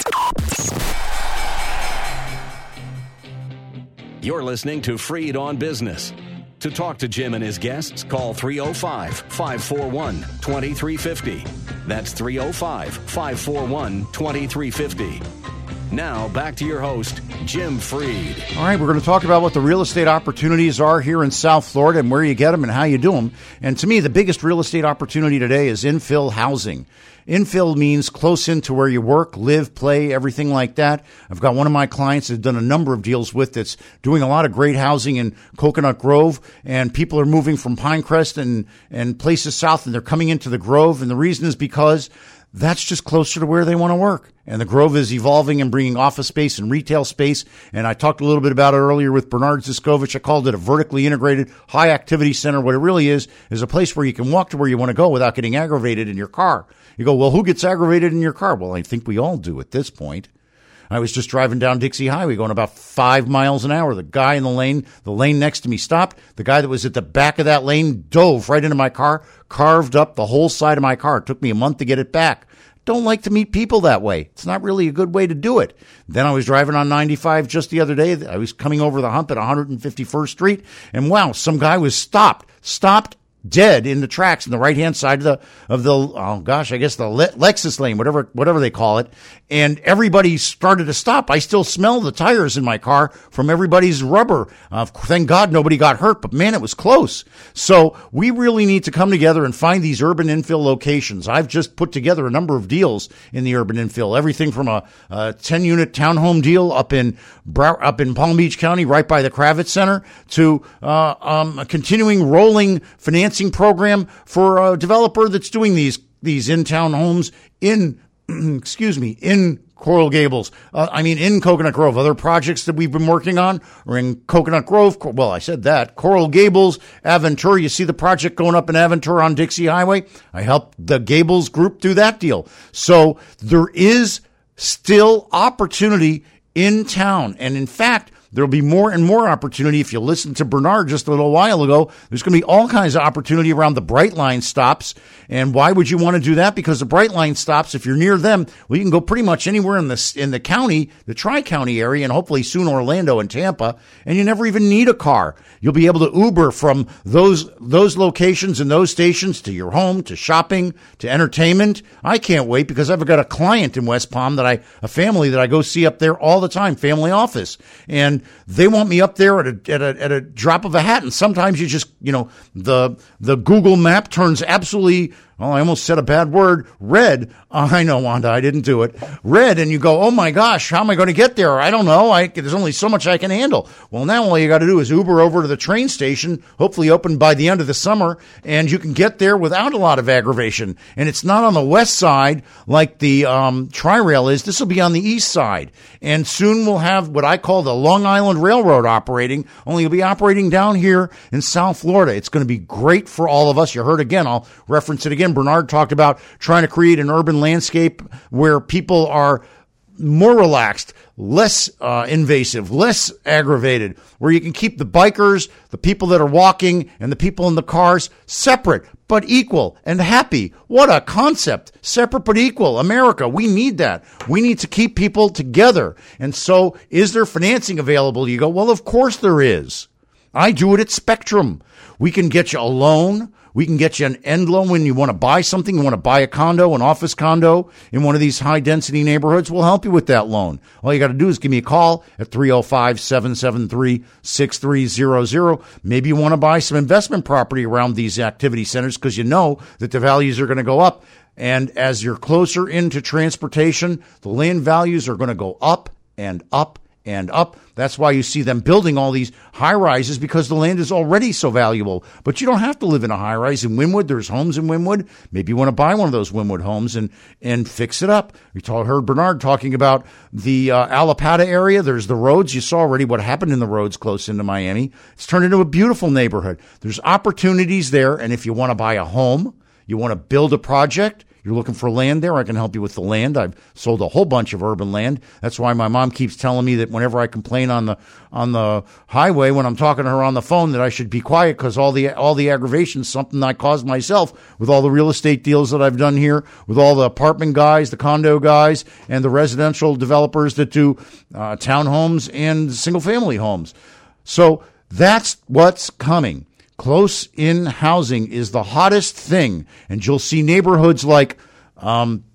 You're listening to Freed on Business. To talk to Jim and his guests, call three oh five, five four one, two three five oh. That's three oh five, five four one, two three five oh. Now, back to your host, Jim Freed. All right, we're going to talk about what the real estate opportunities are here in South Florida and where you get them and how you do them. And to me, the biggest real estate opportunity today is infill housing. Infill means close into where you work, live, play, everything like that. I've got one of my clients that I've done a number of deals with that's doing a lot of great housing in Coconut Grove, and people are moving from Pinecrest and, and places south, and they're coming into the Grove, and the reason is because that's just closer to where they want to work. And the Grove is evolving and bringing office space and retail space. And I talked a little bit about it earlier with Bernard Ziskovich. I called it a vertically integrated high activity center. What it really is, is a place where you can walk to where you want to go without getting aggravated in your car. You go, well, who gets aggravated in your car? Well, I think we all do at this point. I was just driving down Dixie Highway going about five miles an hour. The guy in the lane, the lane next to me stopped. The guy that was at the back of that lane dove right into my car, carved up the whole side of my car. It took me a month to get it back. Don't like to meet people that way. It's not really a good way to do it. Then I was driving on ninety-five just the other day. I was coming over the hump at one hundred fifty-first Street, and wow, some guy was stopped, stopped dead in the tracks on the right-hand side of the, of the, oh gosh, I guess the Le- Lexus lane, whatever, whatever they call it. And everybody started to stop. I still smell the tires in my car from everybody's rubber. Uh, thank God nobody got hurt, but man, it was close. So we really need to come together and find these urban infill locations. I've just put together a number of deals in the urban infill, everything from a, a ten unit townhome deal up in, Brow- up in Palm Beach County, right by the Kravitz Center, to, uh, um, a continuing rolling financing program for a developer that's doing these these in-town homes in, excuse me, in Coral Gables. Uh, I mean, in Coconut Grove. Other projects that we've been working on are in Coconut Grove. Well, I said that. Coral Gables, Aventura. You see the project going up in Aventura on Dixie Highway? I helped the Gables group do that deal. So there is still opportunity in town. And in fact, there'll be more and more opportunity. If you listen to Bernard just a little while ago, there's going to be all kinds of opportunity around the Brightline stops. And why would you want to do that? Because the Brightline stops, if you're near them, well, you can go pretty much anywhere in the in the county, the Tri-County area, and hopefully soon Orlando and Tampa, and you never even need a car. You'll be able to Uber from those those locations and those stations to your home, to shopping, to entertainment. I can't wait because I've got a client in West Palm that I, a family that I go see up there all the time, family office. And they want me up there at a, at a, at a drop of a hat. And sometimes you just, you know, the, the Google map turns absolutely, well, I almost said a bad word, red. Uh, I know, Wanda, I didn't do it. Red. And you go, oh my gosh, how am I going to get there? I don't know. I, there's only so much I can handle. Well, now all you got to do is Uber over to the train station, hopefully open by the end of the summer, and you can get there without a lot of aggravation. And it's not on the west side like the um, Tri-Rail is. This will be on the east side. And soon we'll have what I call the Long Island Railroad operating, only it'll be operating down here in South Florida. It's going to be great for all of us. You heard again, I'll reference it again. Bernard talked about trying to create an urban landscape where people are more relaxed, less uh, invasive, less aggravated, where you can keep the bikers, the people that are walking, and the people in the cars separate but equal and happy. What a concept. Separate but equal. America, we need that. We need to keep people together. And so is there financing available? You go, well, of course there is. I do it at Spectrum. We can get you a loan. We can get you an end loan when you want to buy something. You want to buy a condo, an office condo in one of these high-density neighborhoods. We'll help you with that loan. All you got to do is give me a call at three oh five, seven seven three, six three zero zero. Maybe you want to buy some investment property around these activity centers because you know that the values are going to go up. And as you're closer into transportation, the land values are going to go up and up and up. That's why you see them building all these high-rises, because the land is already so valuable. But you don't have to live in a high-rise in Wynwood. There's homes in Wynwood. Maybe you want to buy one of those Wynwood homes and and fix it up. We told, heard Bernard talking about the uh, Allapattah area. There's the roads. You saw already what happened in the roads close into Miami. It's turned into a beautiful neighborhood. There's opportunities there, and if you want to buy a home, you want to build a project, you're looking for land there, I can help you with the land. I've sold a whole bunch of urban land. That's why my mom keeps telling me that whenever I complain on the on the highway when I'm talking to her on the phone that I should be quiet because all the all the aggravation is something I caused myself with all the real estate deals that I've done here, with all the apartment guys, the condo guys, and the residential developers that do uh, townhomes and single-family homes. So that's what's coming. Close-in housing is the hottest thing, and you'll see neighborhoods like um,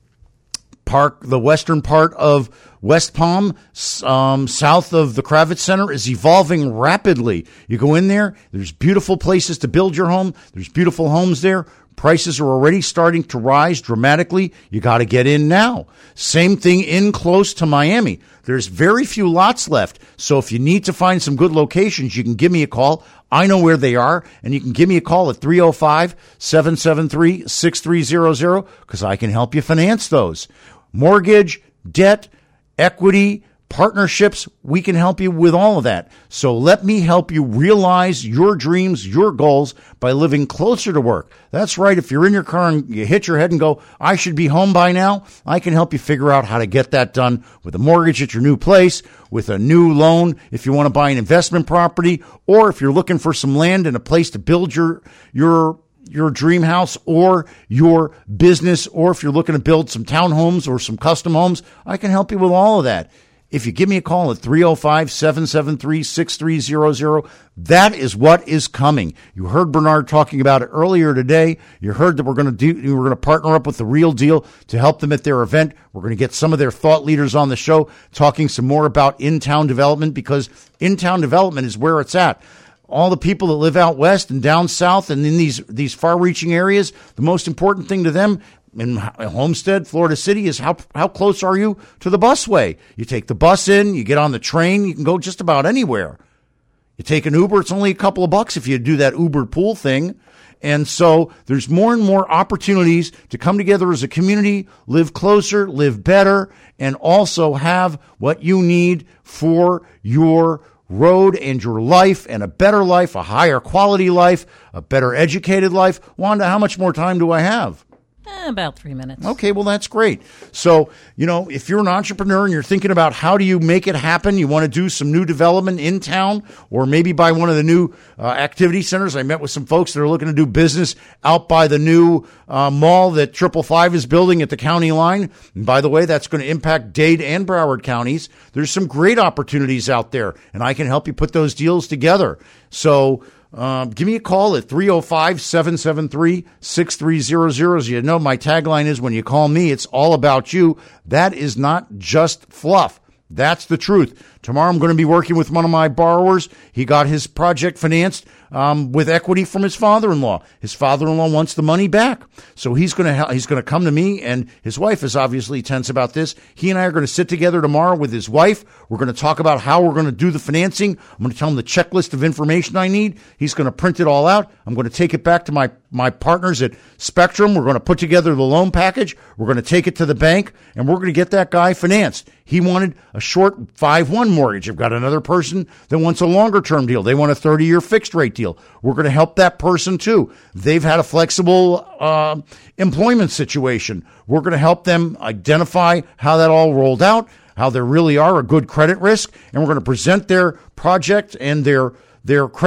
Park, the western part of West Palm, um, south of the Kravitz Center, is evolving rapidly. You go in there, there's beautiful places to build your home. There's beautiful homes there. Prices are already starting to rise dramatically. You got to get in now. Same thing in close to Miami. There's very few lots left. So if you need to find some good locations, you can give me a call. I know where they are, and you can give me a call at three oh five, seven seven three, six three zero zero because I can help you finance those. Mortgage, debt, equity, partnerships, we can help you with all of that. So let me help you realize your dreams, your goals by living closer to work. That's right. If you're in your car and you hit your head and go, I should be home by now, I can help you figure out how to get that done with a mortgage at your new place, with a new loan if you want to buy an investment property, or if you're looking for some land and a place to build your your your dream house or your business, or if you're looking to build some townhomes or some custom homes, I can help you with all of that. If you give me a call at three oh five, seven seven three, six three zero zero, that is what is coming. You heard Bernard talking about it earlier today. You heard that we're going to do, we're going to partner up with The Real Deal to help them at their event. We're going to get some of their thought leaders on the show talking some more about in-town development, because in-town development is where it's at. All the people that live out west and down south and in these, these far-reaching areas, the most important thing to them in Homestead, Florida City, is how how close are you to the busway? You take the bus in, you get on the train, you can go just about anywhere. You take an Uber, it's only a couple of bucks if you do that Uber pool thing. And so there's more and more opportunities to come together as a community, live closer, live better, and also have what you need for your road and your life, and a better life, a higher quality life, a better educated life. Wanda, how much more time do I have? Eh, about three minutes. Okay, well, that's great. So, you know, if you're an entrepreneur and you're thinking about how do you make it happen, you want to do some new development in town, or maybe buy one of the new uh, activity centers. I met with some folks that are looking to do business out by the new uh, mall that Triple Five is building at the county line. And by the way, that's going to impact Dade and Broward counties. There's some great opportunities out there, and I can help you put those deals together. So, Um, give me a call at three oh five, seven seven three, six three zero zero. As you know, my tagline is, when you call me, it's all about you. That is not just fluff. That's the truth. Tomorrow I'm going to be working with one of my borrowers. He got his project financed um, with equity from his father-in-law. His father-in-law wants the money back. So he's going to he's going to come to me, and his wife is obviously tense about this. He and I are going to sit together tomorrow with his wife. We're going to talk about how we're going to do the financing. I'm going to tell him the checklist of information I need. He's going to print it all out. I'm going to take it back to my, my partners at Spectrum. We're going to put together the loan package. We're going to take it to the bank, and we're going to get that guy financed. He wanted a short five one mortgage. I've got another person that wants a longer-term deal. They want a thirty-year fixed-rate deal. We're going to help that person, too. They've had a flexible uh, employment situation. We're going to help them identify how that all rolled out, how they really are a good credit risk, and we're going to present their project and their their credit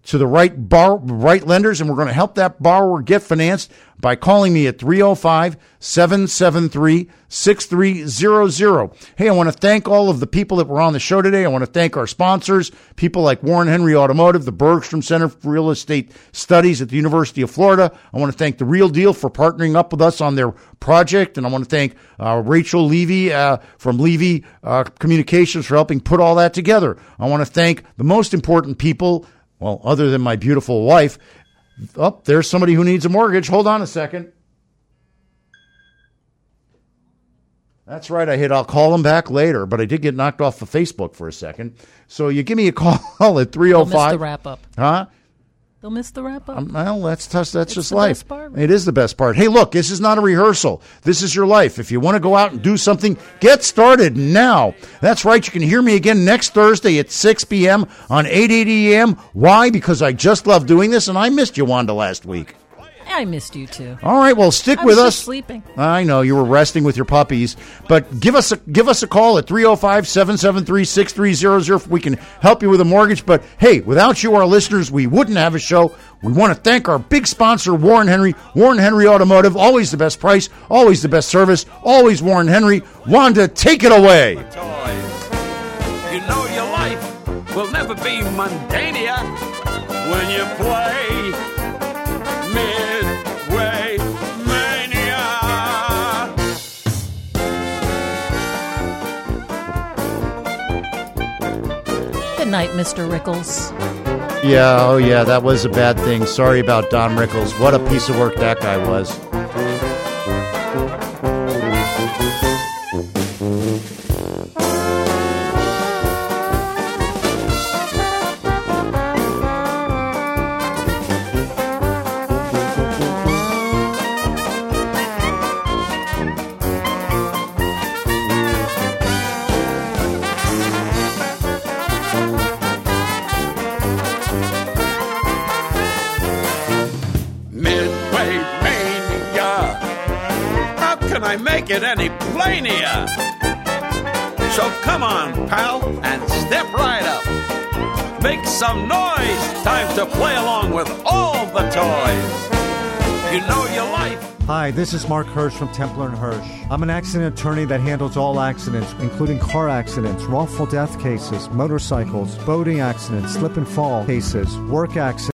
to the right bar, right lenders, and we're going to help that borrower get financed by calling me at three oh five, seven seven three, six three zero zero. Hey, I want to thank all of the people that were on the show today. I want to thank our sponsors, people like Warren Henry Automotive, the Bergstrom Center for Real Estate Studies at the University of Florida. I want to thank The Real Deal for partnering up with us on their project, and I want to thank uh, Rachel Levy uh, from Levy uh, Communications for helping put all that together. I want to thank the most important people, well, other than my beautiful wife. Oh, there's somebody who needs a mortgage. Hold on a second. That's right. I hit, I'll call them back later, but I did get knocked off of Facebook for a second. So you give me a call at three oh five. They'll miss the wrap up. Huh? They'll miss the wrap up. Um, well, that's tough. That's it's just the life. Best part, right? It is the best part. Hey, look, this is not a rehearsal. This is your life. If you want to go out and do something, get started now. That's right. You can hear me again next Thursday at six p.m. on eight eighty a.m. Why? Because I just love doing this, and I missed you, Wanda, last week. I missed you too. All right, well, stick I with was us. Just sleeping. I know you were resting with your puppies, but give us a give us a call at three oh five, seven seven three, six three zero zero if we can help you with a mortgage. But hey, without you, our listeners, we wouldn't have a show. We want to thank our big sponsor, Warren Henry, Warren Henry Automotive. Always the best price, always the best service, always Warren Henry. Wanda, take it away. You know your life will never be mundania when you play Midway Mania. Good night, Mister Rickles. Yeah, oh yeah, that was a bad thing. Sorry about Don Rickles. What a piece of work that guy was. Make it any plainier. So come on, pal, and step right up. Make some noise. Time to play along with all the toys. You know your life. Hi, this is Mark Hirsch from Templer and Hirsch. I'm an accident attorney that handles all accidents, including car accidents, wrongful death cases, motorcycles, boating accidents, slip and fall cases, work accidents.